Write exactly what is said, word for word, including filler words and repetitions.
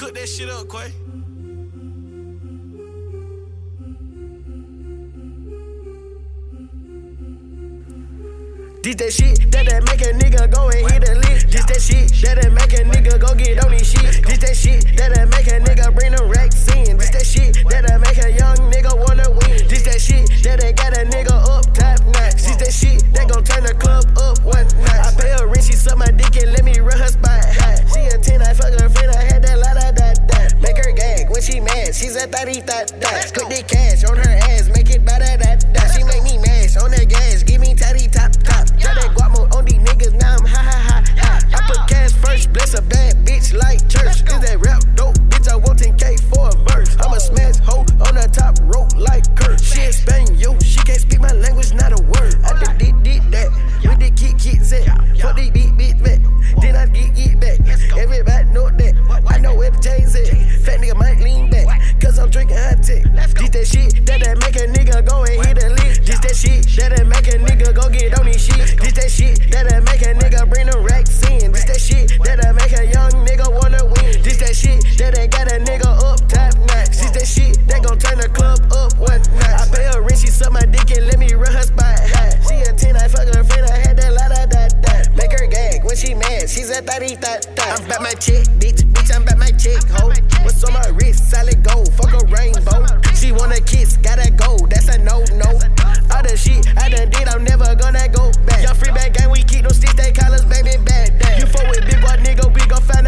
Cook that shit up, Quay. This that shit that'll make a nigga go and hit a lick. This that shit that'll make a nigga go get on his shit. This that shit that'll make a nigga bring them racks in. This that shit that'll make a young nigga wanna win. This that shit that'll got a nigga up top notch. This that shit that gon' turn the club up one night. I pay her rent, she suck my dick and let me run her spot high. She a ten, I fuck her friend, I had that la da da da. Make her gag when she mad, she's a thotty thot dot. Put the cash on her ass, make it ba da da da. She make me mash on that gas, give me tatty top top. Try that guamo on these niggas, now I'm ha ha ha ha. I put cash first, bless a bad bitch like church. Is that rap dope, bitch? I want ten K for a verse. I'm a smash hoe on the top rope like Kurt. She in Spaniel, she can't speak my language, not a word. I done did, did that, with the kick, kick, zet. Fuck the beat, beat back, then I get, get back. Everybody know that, I know where the chains at. Fat nigga might lean back, cause I'm drinking hot tech. This that shit that'll make a nigga go and hit a lick. This that shit that'll make a nigga go get on his shit. This that shit that'll make a nigga bring them racks in. This that shit that'll make a young nigga wanna win. This that shit that'll got a nigga up top notch. This that shit that gon' turn the club up one night. I pay her rent, she suck my dick and let me run her spot high. She a ten, I fuck her friend, I had that la da da da. Make her gag when she mad, she's a thotty thot thot. I'm back my chick, bitch, bitch, I'm back my chick, ho. What's on my wrist, solid gold, fuck a rainbow. She wanna kiss, gotta go, that's a no no. All the shit I done did, I'm never gonna go back. Young free bag gang, we keep those sticks, they call us baby bad dad. You fuck with big boy nigga, we gon' find